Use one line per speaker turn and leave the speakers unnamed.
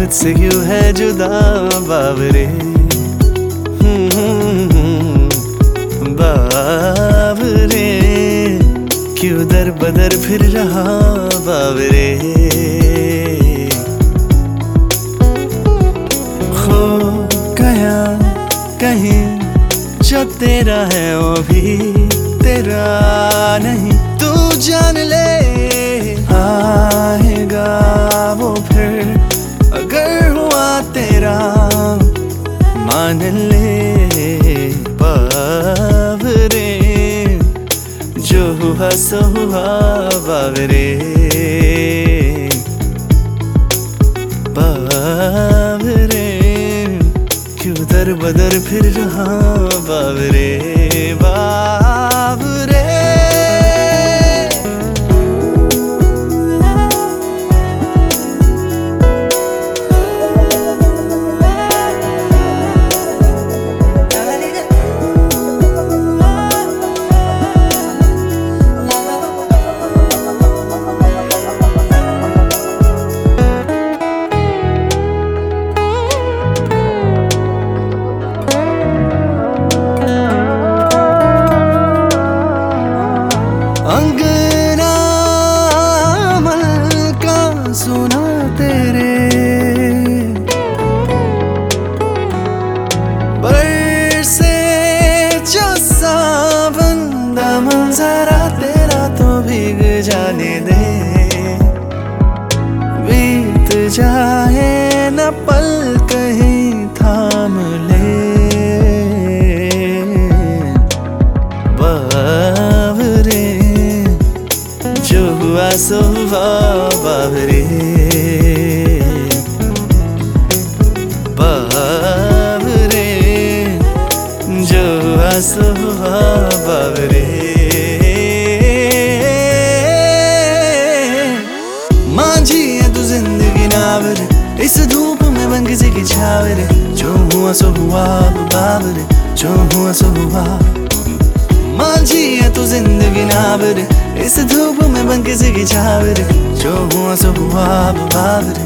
मुझसे क्यों है जुदा बावरे, बावरे क्यों दर बदर फिर रहा बावरे। खो गया कहीं जो तेरा है वो भी तेरा नहीं, तू जान ले आएगा वो फिर अगर हुआ तेरा, मान ले बावरे जो हुआ सो हुआ बावरे, बावरे क्यों दर बदर फिर रहा बावरे, बावरे। अंगना मलका सुना तेरे, बरसे जो सावन दामन जरा तेरा तो भीग जाने दे, बीत जाए न पल कहीं थाम ले, बावरे जो हुआ सो हुआ बावरे, बावरे जो हुआ सो हुआ बावरे। मांझी है तू जिंदगी नावर, इस धूप में बन किसी की छावर, जो हुआ सो हुआ बावरे, जो हुआ सो हुआ। मांझी है तू जिंदगी नावर, इस धूप में बन किसी की छावर, जो हुआ सो हुआ बावरे।